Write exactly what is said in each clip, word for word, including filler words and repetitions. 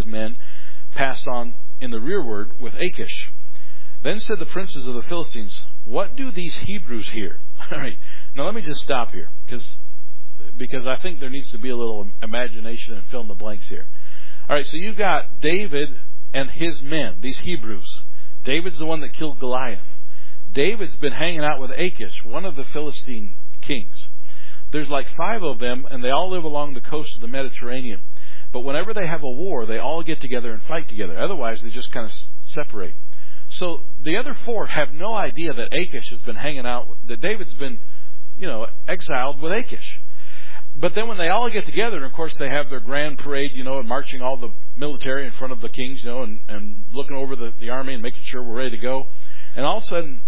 men passed on in the rearward with Achish. Then said the princes of the Philistines, what do these Hebrews here? All right. Now let me just stop here, because because I think there needs to be a little imagination and fill in the blanks here. All right, so you've got David and his men, these Hebrews. David's the one that killed Goliath. David's been hanging out with Achish, one of the Philistine kings. There's like five of them, and they all live along the coast of the Mediterranean. But whenever they have a war, they all get together and fight together. Otherwise, they just kind of separate. So the other four have no idea that Achish has been hanging out, that David's been, you know, exiled with Achish. But then when they all get together, and of course they have their grand parade, you know, and marching all the military in front of the kings, you know, and, and looking over the, the army and making sure we're ready to go. And all of a sudden,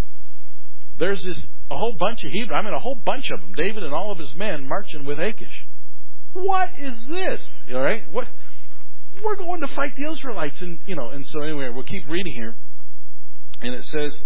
there's this a whole bunch of Hebrews, I mean a whole bunch of them, David and all of his men marching with Achish. What is this? All right, what? We're going to fight the Israelites, and you know, and so anyway, we'll keep reading here, and it says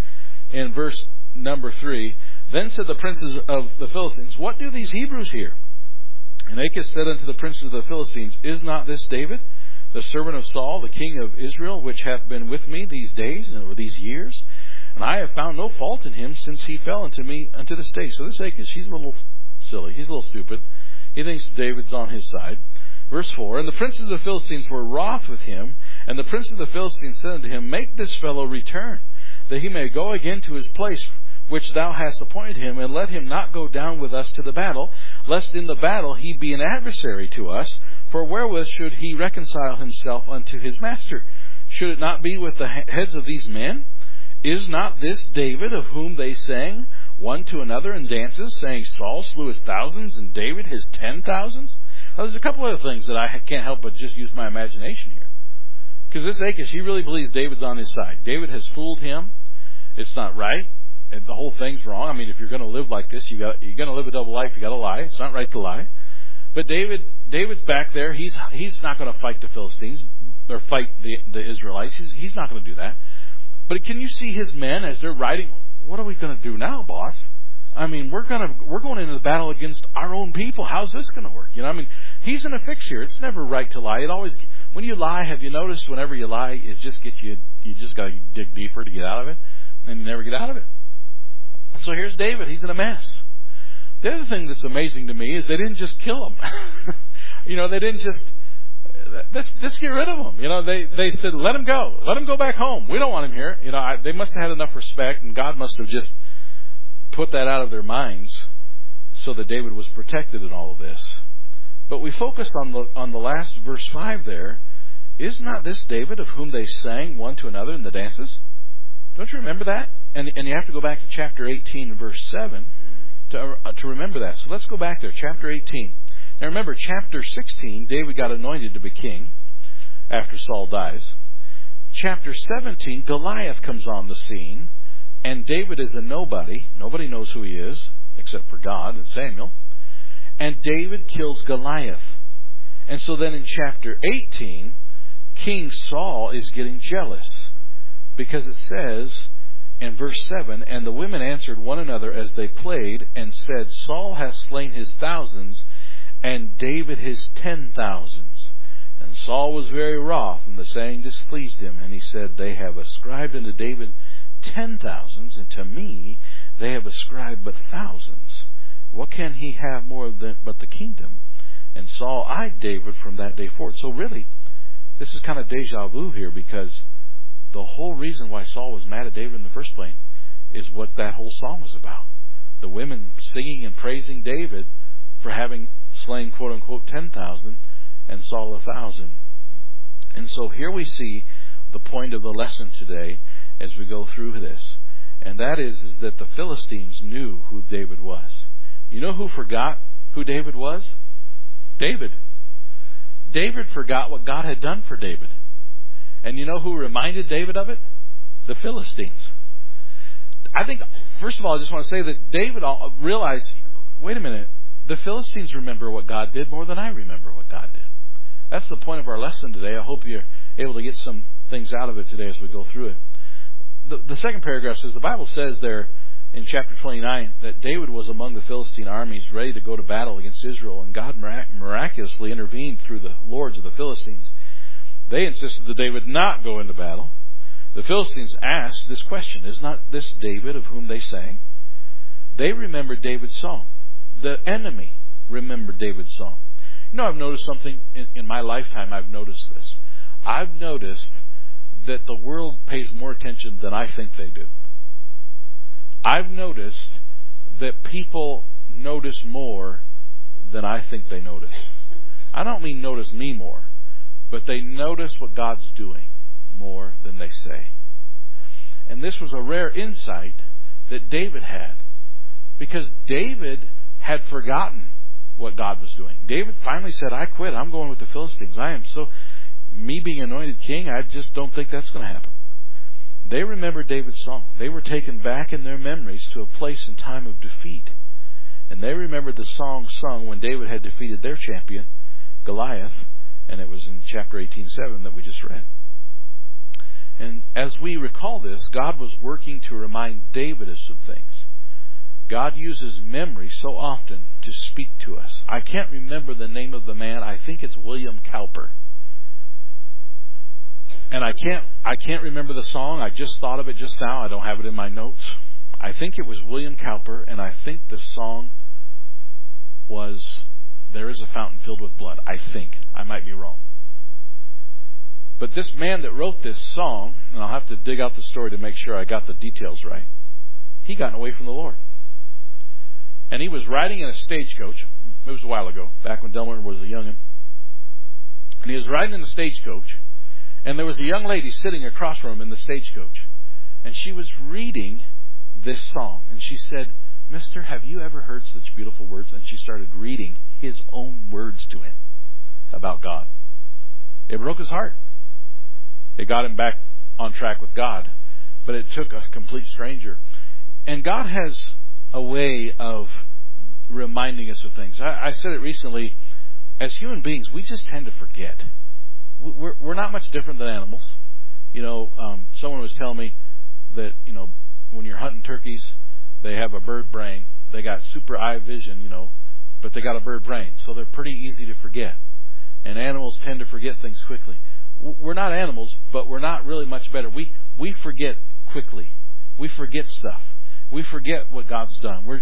in verse number three. Then said the princes of the Philistines, what do these Hebrews here? And Achish said unto the princes of the Philistines, is not this David, the servant of Saul, the king of Israel, which hath been with me these days, or these years? And I have found no fault in him, since he fell unto me unto this day. So this Achish, he's a little silly, he's a little stupid. He thinks David's on his side. Verse four, and the princes of the Philistines were wroth with him, and the princes of the Philistines said unto him, make this fellow return, that he may go again to his place, which thou hast appointed him, and let him not go down with us to the battle, lest in the battle he be an adversary to us. For wherewith should he reconcile himself unto his master? Should it not be with the heads of these men? Is not this David, of whom they sang one to another in dances, saying, Saul slew his thousands, and David his ten thousands? Now, there's a couple other things that I can't help but just use my imagination here. Because this Achish, he really believes David's on his side. David has fooled him. It's not right. And the whole thing's wrong. I mean, if you're going to live like this, you got you're going to live a double life. You got to lie. It's not right to lie. But David, David's back there. He's he's not going to fight the Philistines or fight the the Israelites. He's he's not going to do that. But can you see his men as they're riding? What are we going to do now, boss? I mean, we're going to we're going into the battle against our own people. How's this going to work? You know, I mean, he's in a fix here. It's never right to lie. It always when you lie. Have you noticed? Whenever you lie, it just gets you. You just got to dig deeper to get out of it, and you never get out of it. So here's David. He's in a mess. The other thing that's amazing to me is they didn't just kill him. you know, they didn't just, let's, let's get rid of him. You know, they, they said, let him go. Let him go back home. We don't want him here. You know, I, they must have had enough respect, and God must have just put that out of their minds so that David was protected in all of this. But we focus on the, on the last verse five there. Is not this David, of whom they sang one to another in the dances? Don't you remember that? And, and you have to go back to chapter eighteen and verse seven to, uh, to remember that. So let's go back there, chapter eighteen. Now remember, chapter sixteen, David got anointed to be king after Saul dies. Chapter seventeen, Goliath comes on the scene, and David is a nobody. Nobody knows who he is, except for God and Samuel. And David kills Goliath. And so then in chapter eighteen, King Saul is getting jealous, because it says in verse seven, and the women answered one another as they played, and said, Saul hath slain his thousands, and David his ten thousands. And Saul was very wroth, and the saying displeased him. And he said, they have ascribed unto David ten thousands, and to me they have ascribed but thousands. What can he have more than but the kingdom? And Saul eyed David from that day forward. So really, this is kind of deja vu here, because the whole reason why Saul was mad at David in the first place is what that whole song was about. The women singing and praising David for having slain, quote unquote, ten thousand, and Saul a thousand. And so here we see the point of the lesson today as we go through this. And that is, is that the Philistines knew who David was. You know who forgot who David was? David. David forgot what God had done for David. And you know who reminded David of it? The Philistines. I think, first of all, I just want to say that David realized, wait a minute, the Philistines remember what God did more than I remember what God did. That's the point of our lesson today. I hope you're able to get some things out of it today as we go through it. The, the second paragraph says, the Bible says there in chapter twenty-nine that David was among the Philistine armies ready to go to battle against Israel, and God mirac- miraculously intervened through the lords of the Philistines. They insisted that David not go into battle. The Philistines asked this question, is not this David of whom they sang? They remembered David's song. The enemy remembered David's song. You know, I've noticed something in, in my lifetime. I've noticed this. I've noticed that the world pays more attention than I think they do. I've noticed that people notice more than I think they notice. I don't mean notice me more, but they notice what God's doing more than they say. And this was a rare insight that David had, because David had forgotten what God was doing. David finally said, I quit. I'm going with the Philistines. I am so... Me being anointed king, I just don't think that's going to happen. They remembered David's song. They were taken back in their memories to a place and time of defeat. And they remembered the song sung when David had defeated their champion, Goliath, and it was in chapter eighteen seven that we just read. And as we recall this, God was working to remind David of some things. God uses memory so often to speak to us. I can't remember the name of the man. I think it's William Cowper. And I can't I can't remember the song. I just thought of it just now. I don't have it in my notes. I think it was William Cowper, and I think the song was There Is a Fountain Filled with Blood. I think. I might be wrong. But this man that wrote this song, and I'll have to dig out the story to make sure I got the details right, he got away from the Lord. And he was riding in a stagecoach. It was a while ago, back when Delmer was a youngin'. And he was riding in a stagecoach, and there was a young lady sitting across from him in the stagecoach. And she was reading this song. And she said, Mister, have you ever heard such beautiful words? And she started reading his own words to him about God. It broke his heart. It got him back on track with God. But it took a complete stranger. And God has a way of reminding us of things. I, I said it recently. As human beings, we just tend to forget. We're, we're not much different than animals. You know, um, someone was telling me that, you know, when you're hunting turkeys, they have a bird brain. They got super eye vision, you know, but they got a bird brain. So they're pretty easy to forget. And animals tend to forget things quickly. We're not animals, but we're not really much better. We we forget quickly. We forget stuff. We forget what God's done. We're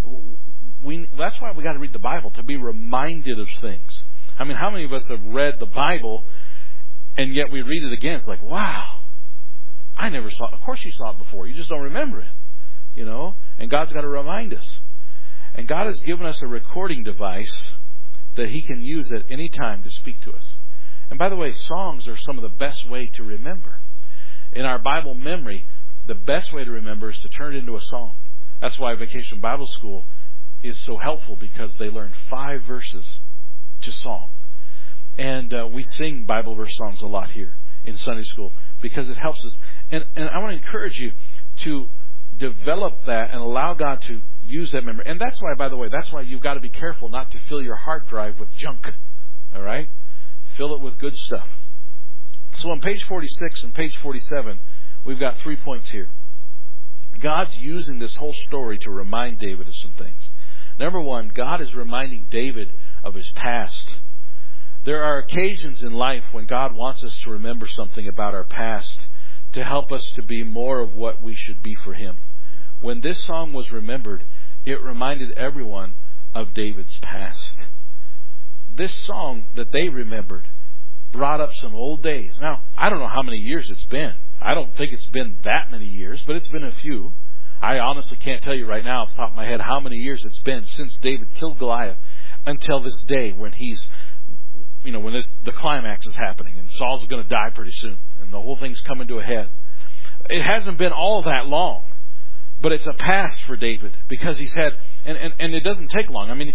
we that's why we got to read the Bible, to be reminded of things. I mean, how many of us have read the Bible and yet we read it again? It's like, wow, I never saw it. Of course you saw it before. You just don't remember it. You know? And God's got to remind us. And God has given us a recording device that He can use at any time to speak to us. And by the way, songs are some of the best way to remember. In our Bible memory, the best way to remember is to turn it into a song. That's why Vacation Bible School is so helpful, because they learn five verses to song. And uh, we sing Bible verse songs a lot here in Sunday school because it helps us. And, and I want to encourage you to develop that and allow God to use that memory. And that's why, by the way, that's why you've got to be careful not to fill your hard drive with junk. All right? Fill it with good stuff. So on page forty-six and page forty-seven, we've got three points here. God's using this whole story to remind David of some things. Number one, God is reminding David of his past. There are occasions in life when God wants us to remember something about our past to help us to be more of what we should be for Him. When this song was remembered, it reminded everyone of David's past. This song that they remembered brought up some old days. Now, I don't know how many years it's been. I don't think it's been that many years, but it's been a few. I honestly can't tell you right now off the top of my head how many years it's been since David killed Goliath until this day when he's, you know, when this, the climax is happening and Saul's going to die pretty soon and the whole thing's coming to a head. It hasn't been all that long, but it's a past for David because he's had, and, and, and it doesn't take long. I mean,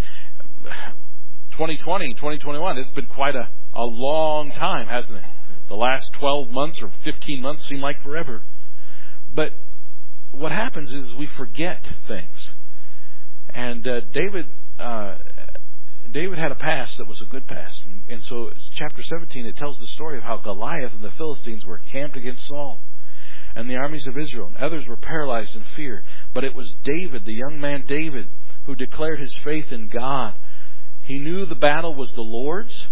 twenty twenty, twenty twenty-one, it's been quite a, a long time, hasn't it? The last twelve months or fifteen months seem like forever. But what happens is we forget things. And uh, David uh, David had a past that was a good past. And, and so chapter seventeen, it tells the story of how Goliath and the Philistines were camped against Saul and the armies of Israel. And others were paralyzed in fear. But it was David, the young man David, who declared his faith in God. He knew the battle was the Lord's.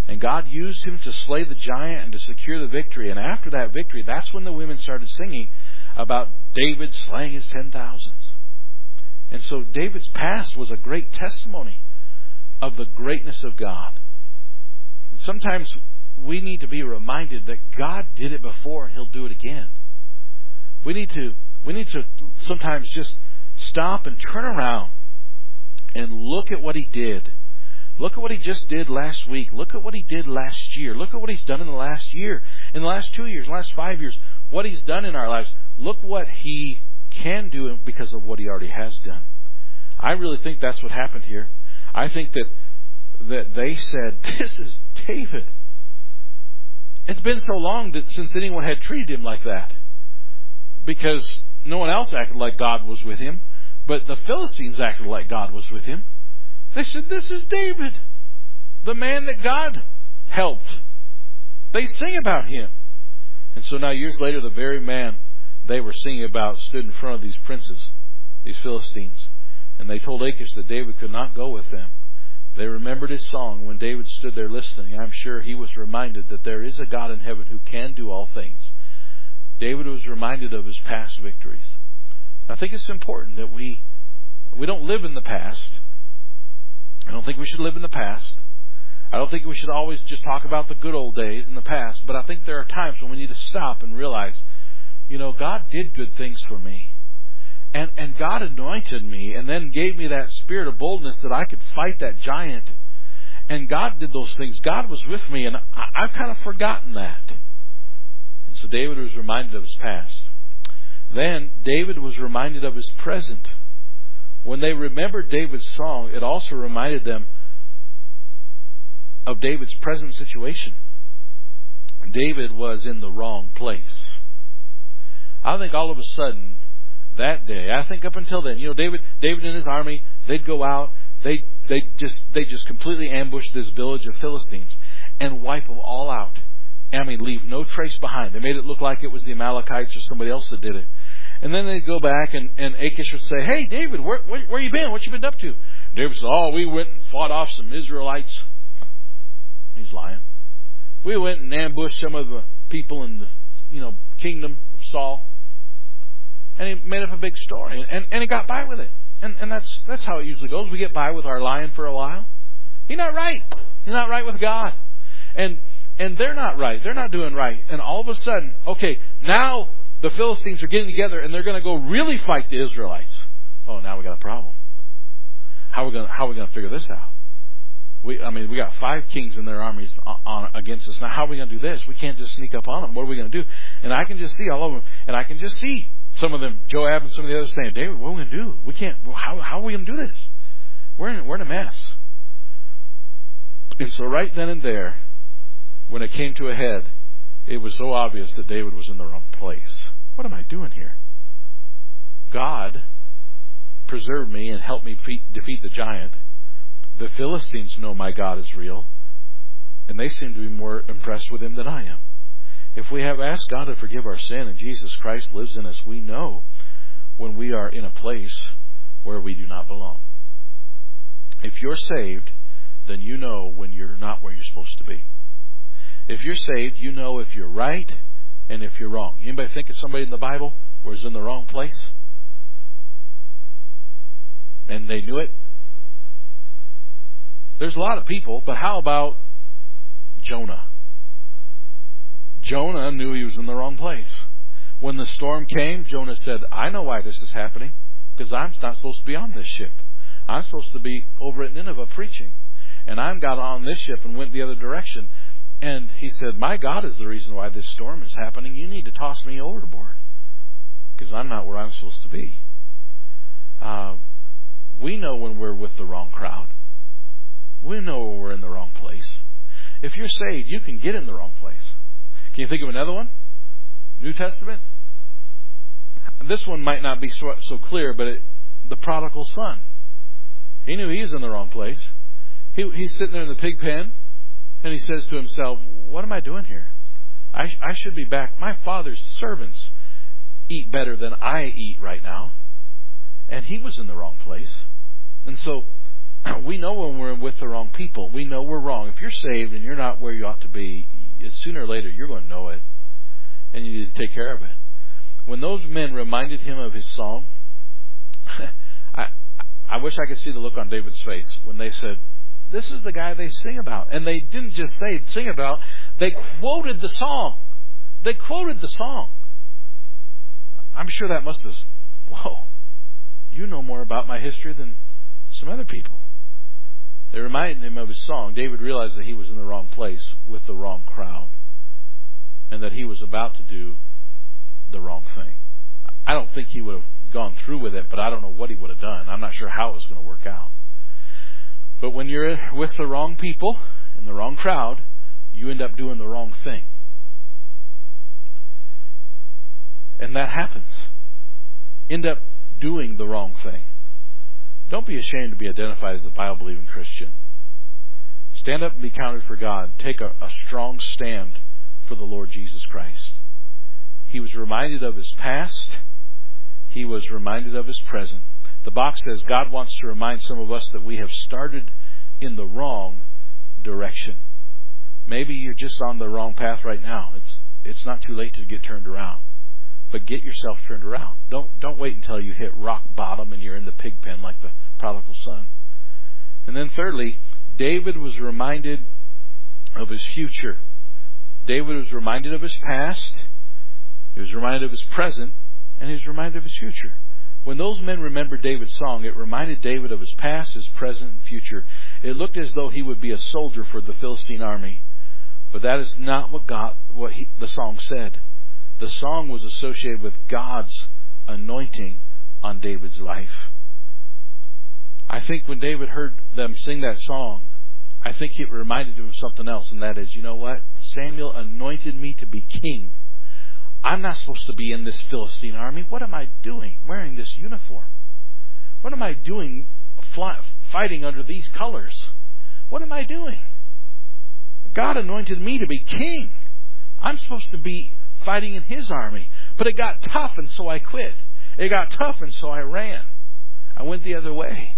And God used him to slay the giant and to secure the victory. And after that victory, that's when the women started singing about David slaying his ten thousands. And so David's past was a great testimony of the greatness of God. And sometimes we need to be reminded that God did it before and he'll do it again. We need to we need to sometimes just stop and turn around and look at what he did. Look at what he just did last week. Look at what he did last year. Look at what he's done in the last year, in the last two years, last five years, what he's done in our lives. Look what he can do because of what he already has done. I really think that's what happened here. I think that that they said, this is David. It's been so long that since anyone had treated him like that, because no one else acted like God was with him, but the Philistines acted like God was with him. They said, this is David, the man that God helped. They sing about him. And so now years later, the very man they were singing about stood in front of these princes, these Philistines. And they told Achish that David could not go with them. They remembered his song. When David stood there listening, I'm sure he was reminded that there is a God in heaven who can do all things. David was reminded of his past victories. I think it's important that we we don't live in the past. I don't think we should live in the past. I don't think we should always just talk about the good old days in the past. But I think there are times when we need to stop and realize, you know, God did good things for me. And and God anointed me and then gave me that spirit of boldness that I could fight that giant. And God did those things. God was with me, and I, I've kind of forgotten that. And so David was reminded of his past. Then David was reminded of his present. When they remembered David's song, it also reminded them of David's present situation. David was in the wrong place. I think all of a sudden, that day, I think up until then, you know, David, David and his army, they'd go out, they they just they just completely ambush this village of Philistines and wipe them all out. I mean, leave no trace behind. They made it look like it was the Amalekites or somebody else that did it. And then they'd go back, and, and Achish would say, hey, David, where, where, where you been? What you been up to? David said, oh, we went and fought off some Israelites. He's lying. We went and ambushed some of the people in the, you know, kingdom of Saul. And he made up a big story. And, and, and he got by with it. And, and that's that's how it usually goes. We get by with our lying for a while. He's not right. He's not right with God. And and they're not right. They're not doing right. And all of a sudden, okay, now the Philistines are getting together and they're going to go really fight the Israelites. Oh, now we got a problem. How are we going to, how are we going to figure this out? We, I mean, we got five kings in their armies on, on, against us. Now, how are we going to do this? We can't just sneak up on them. What are we going to do? And I can just see all of them. And I can just see some of them, Joab and some of the others saying, David, what are we going to do? We can't, how, how are we going to do this? We're in, we're in a mess. And so right then and there, when it came to a head, it was so obvious that David was in the wrong place. What am I doing here? God preserved me and helped me defeat the giant. The Philistines know my God is real, and they seem to be more impressed with him than I am. If we have asked God to forgive our sin and Jesus Christ lives in us, we know when we are in a place where we do not belong. If you're saved, then you know when you're not where you're supposed to be. If you're saved, you know if you're right and if you're wrong. Anybody think of somebody in the Bible was in the wrong place? And they knew it? There's a lot of people, but how about Jonah? Jonah knew he was in the wrong place. When the storm came, Jonah said, I know why this is happening, because I'm not supposed to be on this ship. I'm supposed to be over at Nineveh preaching. And I got on this ship and went the other direction. And he said, my God is the reason why this storm is happening. You need to toss me overboard, because I'm not where I'm supposed to be. Uh, we know when we're with the wrong crowd. We know when we're in the wrong place. If you're saved, you can get in the wrong place. Can you think of another one? New Testament? This one might not be so, so clear, but it, the prodigal son. He knew he was in the wrong place. He, he's sitting there in the pig pen, and he says to himself, what am I doing here? I, I should be back. My father's servants eat better than I eat right now. And he was in the wrong place. And so we know when we're with the wrong people. We know we're wrong. If you're saved and you're not where you ought to be, sooner or later you're going to know it. And you need to take care of it. When those men reminded him of his song, I, I wish I could see the look on David's face when they said, this is the guy they sing about. And they didn't just say sing about, they quoted the song. They quoted the song. I'm sure that must have, whoa, you know more about my history than some other people. They reminded him of his song. David realized that he was in the wrong place with the wrong crowd, and that he was about to do the wrong thing. I don't think he would have gone through with it, but I don't know what he would have done. I'm not sure how it was going to work out. But when you're with the wrong people in the wrong crowd, you end up doing the wrong thing. And that happens. End up doing the wrong thing. Don't be ashamed to be identified as a Bible-believing Christian. Stand up and be counted for God. Take a, a strong stand for the Lord Jesus Christ. He was reminded of his past. He was reminded of his present. The box says God wants to remind some of us that we have started in the wrong direction. Maybe you're just on the wrong path right now. It's it's not too late to get turned around. But get yourself turned around. Don't don't wait until you hit rock bottom and you're in the pig pen like the prodigal son. And then thirdly, David was reminded of his future. David was reminded of his past. He was reminded of his present. And he was reminded of his future. When those men remembered David's song, it reminded David of his past, his present, and future. It looked as though he would be a soldier for the Philistine army. But that is not what God, what he, the song said. The song was associated with God's anointing on David's life. I think when David heard them sing that song, I think it reminded him of something else, and that is, you know what? Samuel anointed me to be king. I'm not supposed to be in this Philistine army. What am I doing wearing this uniform? What am I doing fly, fighting under these colors? What am I doing? God anointed me to be king. I'm supposed to be fighting in his army. But it got tough, and so I quit. It got tough, and so I ran. I went the other way.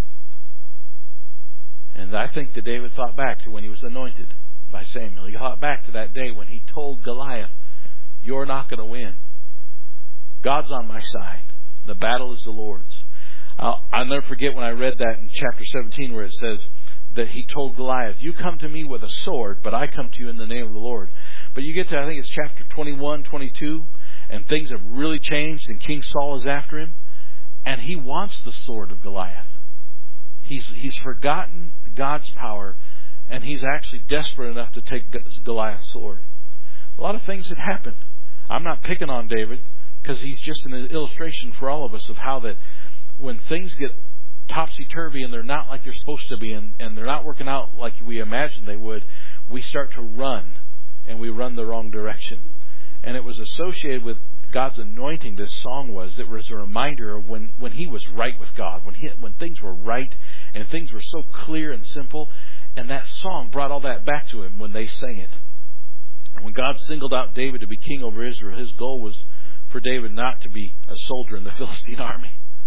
And I think that David thought back to when he was anointed by Samuel. He thought back to that day when he told Goliath, you're not going to win. God's on my side. The battle is the Lord's. I'll, I'll never forget when I read that in chapter seventeen where it says that he told Goliath, you come to me with a sword, but I come to you in the name of the Lord. But you get to, I think it's chapter twenty-one, twenty-two, and things have really changed, and King Saul is after him, and he wants the sword of Goliath. He's, he's forgotten God's power, and he's actually desperate enough to take Goliath's sword. A lot of things had happened. I'm not picking on David because he's just an illustration for all of us of how that when things get topsy-turvy and they're not like they're supposed to be and, and they're not working out like we imagined they would, we start to run and we run the wrong direction. And it was associated with God's anointing, this song was. It was a reminder of when, when he was right with God, when he, when things were right and things were so clear and simple. And that song brought all that back to him when they sang it. When God singled out David to be king over Israel, his goal was for David not to be a soldier in the Philistine army.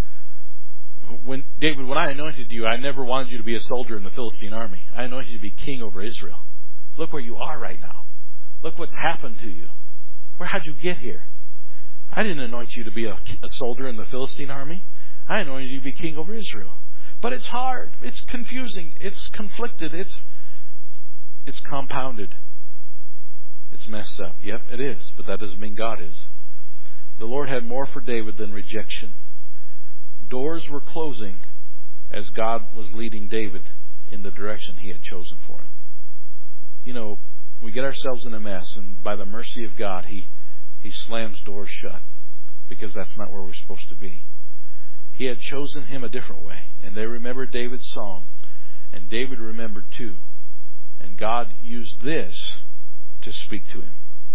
When David, when I anointed you, I never wanted you to be a soldier in the Philistine army. I anointed you to be king over Israel. Look where you are right now. Look what's happened to you. Where how'd you get here? I didn't anoint you to be a, a soldier in the Philistine army. I anointed you to be king over Israel. But it's hard. It's confusing. It's conflicted. It's it's compounded. It's messed up. Yep, it is. But that doesn't mean God is. The Lord had more for David than rejection. Doors were closing as God was leading David in the direction he had chosen for him. You know, we get ourselves in a mess, and by the mercy of God, he, he slams doors shut because that's not where we're supposed to be. He had chosen him a different way, and they remembered David's song, and David remembered too. And God used this to speak to him.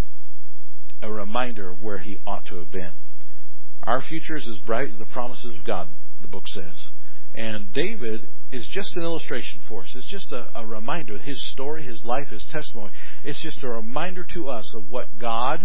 A reminder of where he ought to have been. Our future is as bright as the promises of God, the book says. And David is just an illustration for us. It's just a, a reminder. His story, his life, his testimony. It's just a reminder to us of what God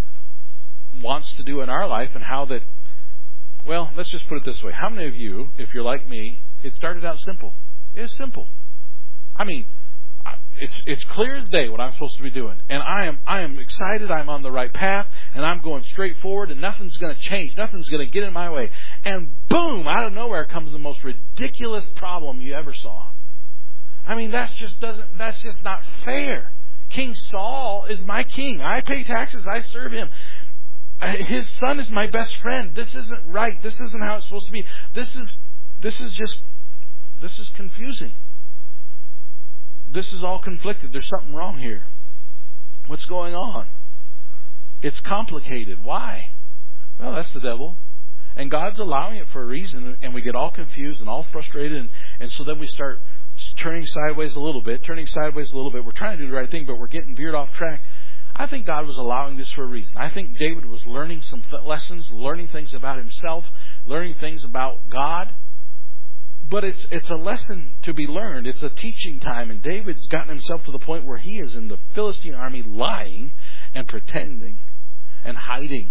wants to do in our life and how that, well, let's just put it this way. How many of you, if you're like me, it started out simple? It's simple. I mean, it's it's clear as day what I'm supposed to be doing. And I am I am excited. I'm on the right path. And I'm going straight forward. And nothing's going to change. Nothing's going to get in my way. And boom, out of nowhere comes the most ridiculous problem you ever saw. I mean, that's just doesn't that's just not fair. King Saul is my king. I pay taxes. I serve him. His son is my best friend. This isn't right. This isn't how it's supposed to be. This is this is just this is confusing. This is all conflicted. There's something wrong here. What's going on? It's complicated. Why? Well, that's the devil. And God's allowing it for a reason, and we get all confused and all frustrated, and, and so then we start turning sideways a little bit, turning sideways a little bit. We're trying to do the right thing, but we're getting veered off track. I think God was allowing this for a reason. I think David was learning some lessons, learning things about himself, learning things about God. But it's it's a lesson to be learned. It's a teaching time. And David's gotten himself to the point where he is in the Philistine army lying and pretending and hiding.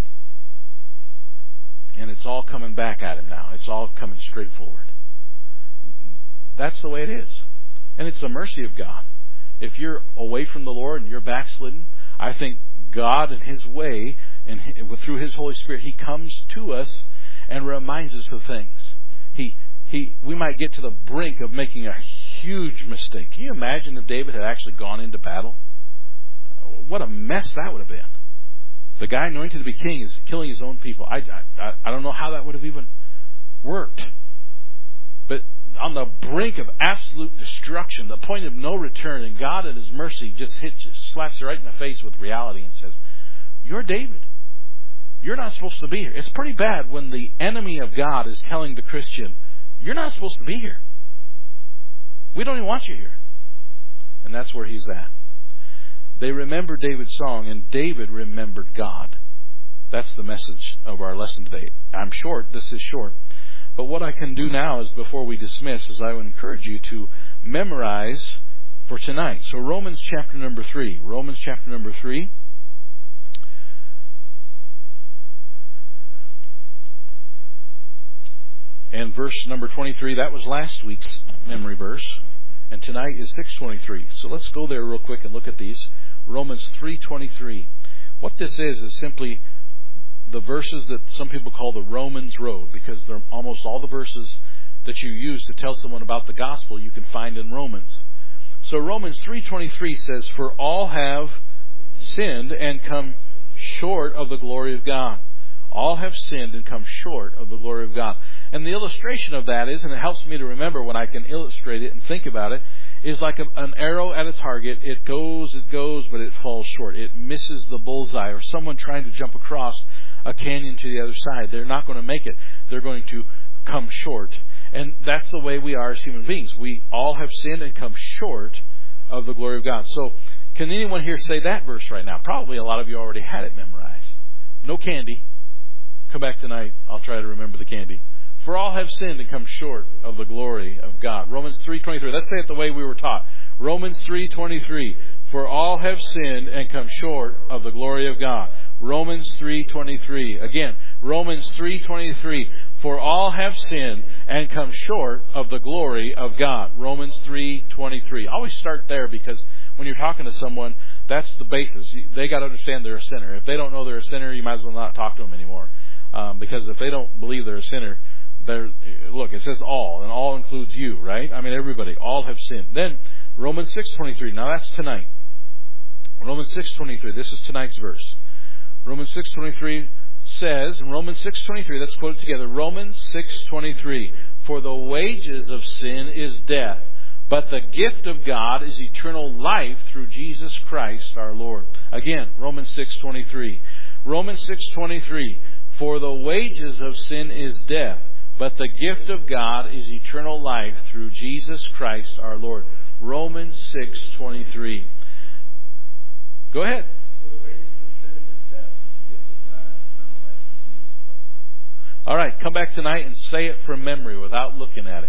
And it's all coming back at him now. It's all coming straight forward. That's the way it is. And it's the mercy of God. If you're away from the Lord and you're backslidden, I think God in His way and through His Holy Spirit, He comes to us and reminds us of things. He He, we might get to the brink of making a huge mistake. Can you imagine if David had actually gone into battle? What a mess that would have been. The guy anointed to be king is killing his own people. I, I, I don't know how that would have even worked. But on the brink of absolute destruction, the point of no return, and God in His mercy just hits, just slaps you right in the face with reality and says, "You're David. You're not supposed to be here." It's pretty bad when the enemy of God is telling the Christian, "You're not supposed to be here. We don't even want you here." And that's where he's at. They remembered David's song, and David remembered God. That's the message of our lesson today. I'm short. This is short. But what I can do now is, before we dismiss, is I would encourage you to memorize for tonight. So Romans chapter number three. Romans chapter number three. And verse number twenty-three, that was last week's memory verse. And tonight is six twenty-three. So let's go there real quick and look at these. Romans three twenty-three. What this is is simply the verses that some people call the Romans Road, because they're almost all the verses that you use to tell someone about the gospel you can find in Romans. So Romans three twenty-three says, "For all have sinned and come short of the glory of God." All have sinned and come short of the glory of God. And the illustration of that is, and it helps me to remember when I can illustrate it and think about it, is like a, an arrow at a target. It goes, it goes, but it falls short. It misses the bullseye. Or someone trying to jump across a canyon to the other side. They're not going to make it. They're going to come short. And that's the way we are as human beings. We all have sinned and come short of the glory of God. So, can anyone here say that verse right now? Probably a lot of you already had it memorized. No candy. Come back tonight. I'll try to remember the candy. For all have sinned and come short of the glory of God. Romans three twenty-three. Let's say it the way we were taught. Romans three twenty-three. For all have sinned and come short of the glory of God. Romans three twenty-three. Again, Romans three twenty-three. For all have sinned and come short of the glory of God. Romans three twenty-three. Always start there, because when you're talking to someone, that's the basis. They got to understand they're a sinner. If they don't know they're a sinner, you might as well not talk to them anymore. Um, because if they don't believe they're a sinner, they're, look, it says all, and all includes you, right? I mean, everybody, all have sinned. Then, Romans six twenty-three. Now, that's tonight. Romans six twenty-three. This is tonight's verse. Romans six twenty-three says, in Romans six twenty-three, let's quote it together. Romans six twenty-three. For the wages of sin is death, but the gift of God is eternal life through Jesus Christ our Lord. Again, Romans six twenty-three. Romans six twenty-three. For the wages of sin is death, but the gift of God is eternal life through Jesus Christ our Lord. Romans six twenty-three. Go ahead. All right, come back tonight and say it from memory without looking at it.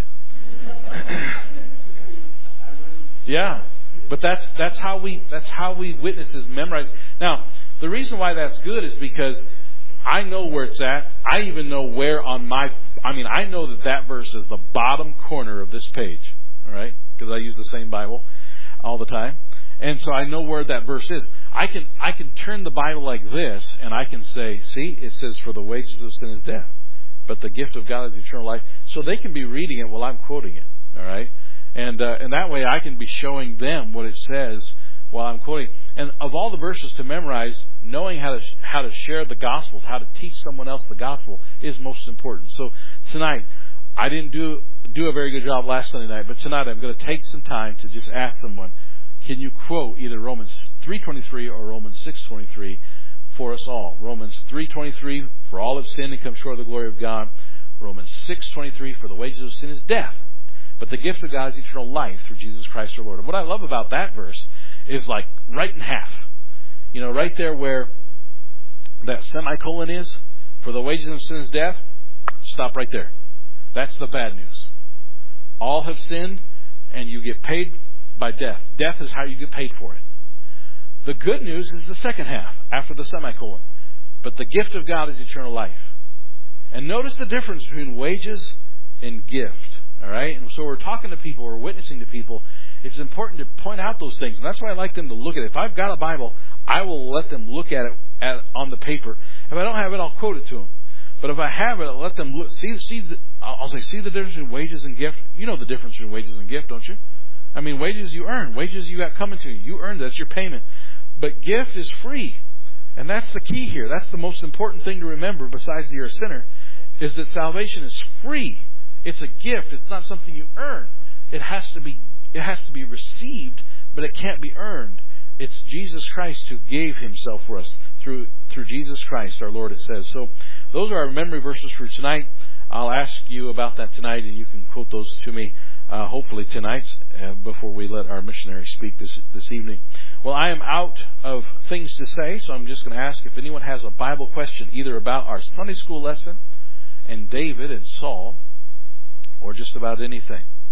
Yeah, but that's that's how we that's how we witness is memorize. Now, the reason why that's good is because I know where it's at. I even know where on my, I mean, I know that that verse is the bottom corner of this page. all right, because I use the same Bible all the time. And so I know where that verse is. I can I can turn the Bible like this, and I can say, see, it says, for the wages of sin is death, but the gift of God is eternal life. So they can be reading it while I'm quoting it, all right? And uh, and that way I can be showing them what it says while I'm quoting. And of all the verses to memorize, knowing how to how to share the gospel, how to teach someone else the gospel is most important. So tonight, I didn't do do a very good job last Sunday night, but tonight I'm going to take some time to just ask someone, can you quote either Romans three twenty-three or Romans six twenty-three for us all? Romans three twenty-three, for all have sinned and come short of the glory of God. Romans six twenty-three, for the wages of sin is death, but the gift of God is eternal life through Jesus Christ our Lord. And what I love about that verse is like right in half. You know, right there where that semicolon is, for the wages of sin is death, stop right there. That's the bad news. All have sinned, and you get paid by death. Death is how you get paid for it. The good news is the second half, after the semicolon. But the gift of God is eternal life. And notice the difference between wages and gift. All right? And so we're talking to people, we're witnessing to people. It's important to point out those things. And that's why I like them to look at it. If I've got a Bible, I will let them look at it at, on the paper. If I don't have it, I'll quote it to them. But if I have it, I'll let them look. See, see the, I'll say, see the difference between wages and gift? You know the difference between wages and gift, don't you? I mean, wages you earn. Wages you got coming to you. You earned. That's your payment. But gift is free. And that's the key here. That's the most important thing to remember, besides that you're a sinner, is that salvation is free. It's a gift. It's not something you earn. It has to be it has to be received, but it can't be earned. It's Jesus Christ who gave himself for us through through Jesus Christ, our Lord, it says. So those are our memory verses for tonight. I'll ask you about that tonight, and you can quote those to me, uh, hopefully tonight, uh, before we let our missionary speak this this evening. Well, I am out of things to say, so I'm just going to ask if anyone has a Bible question, either about our Sunday school lesson and David and Saul, or just about anything.